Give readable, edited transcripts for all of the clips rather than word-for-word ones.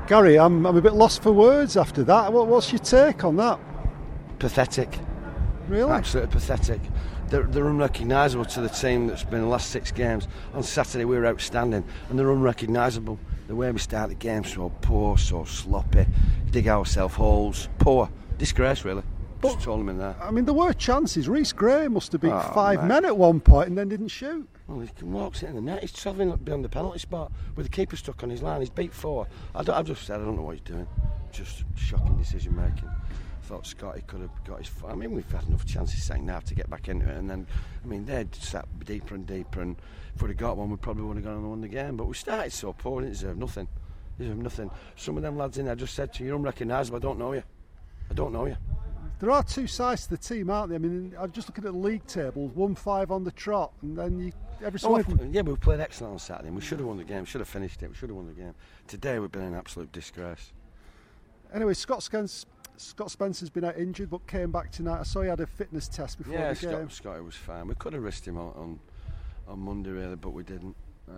Gary, I'm a bit lost for words after that. What's your take on that? Pathetic. Really? Absolutely pathetic. They're unrecognisable to the team that's been in the last 6 games. On Saturday we were outstanding, and they're unrecognisable. The way we start the game, so poor, so sloppy, dig ourselves holes, poor. Disgrace, really. Just told them in there. I mean, there were chances. Reece Gray must have beat 5 mate. men at one point and then didn't shoot. Well, he walks it in the net. He's travelling up beyond the penalty spot with the keeper stuck on his line. He's beat 4. I've just said I don't know what he's doing. Just shocking decision making. I thought Scotty could have got his. I mean, we've had enough chances second half to get back into it, and then I mean they'd sat deeper and deeper, and if we'd have got one, we probably would have gone and won the game. But we started so poor, we didn't deserve nothing. Some of them lads in there just said to you, "You're unrecognisable. I don't know you." There are 2 sides to the team, aren't there? I mean, I'm just looking at the league tables, 1-5 on the trot, and then every so often. Yeah, but we played excellent on Saturday, and we should have won the game. Should have finished it. We should have won the game. Today we've been an absolute disgrace. Anyway, Scott Spencer's been out injured, but came back tonight. I saw he had a fitness test before the game. Scotty was fine. We could have risked him on Monday, really, but we didn't.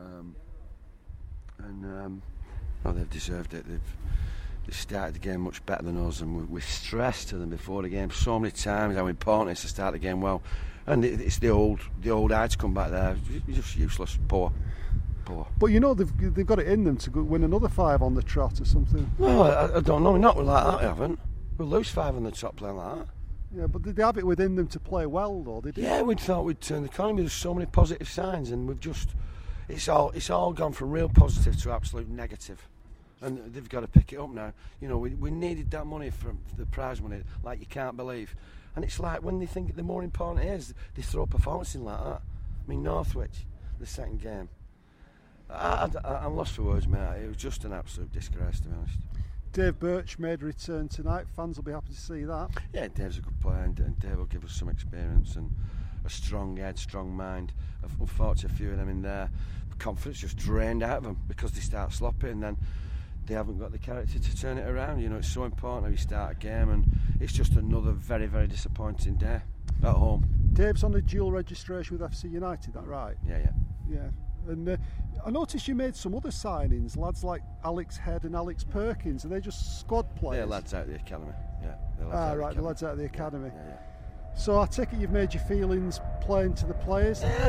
They've deserved it. They started the game much better than us, and we stressed to them before the game so many times how important it is to start the game well. And it's the old heights come back there. You're just useless, poor. But you know they've got it in them to go win another 5 on the trot or something. No, I don't know. Not like that. I haven't. We'll lose 5 on the trot playing like that. Yeah, but did they have it within them to play well, though? Yeah, we thought we'd turn the corner. There's so many positive signs, and we've just it's all gone from real positive to absolute negative. And they've got to pick it up now. You know, we needed that money from the prize money, like you can't believe. And it's like when they think the more important it is, they throw performance in like that. I mean, Northwich, the second game. I'm lost for words, mate. It was just an absolute disgrace, to be honest. Dave Birch made a return tonight. Fans will be happy to see that. Yeah, Dave's a good player, and Dave will give us some experience and a strong head, strong mind. Unfortunately, a few of them in there, confidence just drained out of them because they start sloppy, and then they haven't got the character to turn it around. You know, it's so important how you start a game, and it's just another very, very disappointing day at home. Dave's on a dual registration with FC United, that right? Yeah. And I noticed you made some other signings, lads like Alex Head and Alex Perkins. Are they just squad players? They're lads out of the academy. Yeah. The lads out of the academy. Yeah. So I take it you've made your feelings playing to the players? Yeah,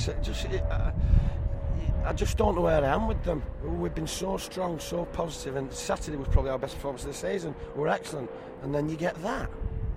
I just don't know where I am with them. We've been so strong, so positive, and Saturday was probably our best performance of the season. We're excellent, and then you get that.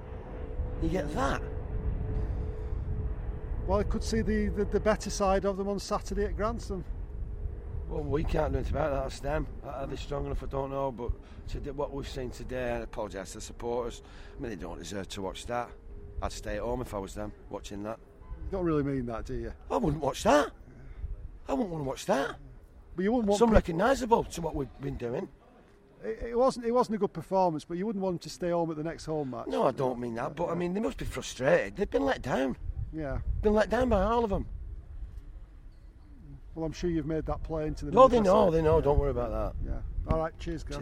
Well, I could see the better side of them on Saturday at Grantham. Well, we can't do anything about that. That's them. Are they strong enough? I don't know. But what we've seen today, I apologise to the supporters. I mean, they don't deserve to watch that. I'd stay at home if I was them watching that. You don't really mean that, do you? I wouldn't watch that. I wouldn't want to watch that. But you wouldn't want some recognisable to what we've been doing. It wasn't a good performance, but you wouldn't want them to stay home at the next home match. No, I don't mean that. But I mean, they must be frustrated. They've been let down. Yeah. Been let down by all of them. Well, I'm sure you've made that play into the. No, they know. Yeah. Don't worry about that. Yeah. All right. Cheers, guys.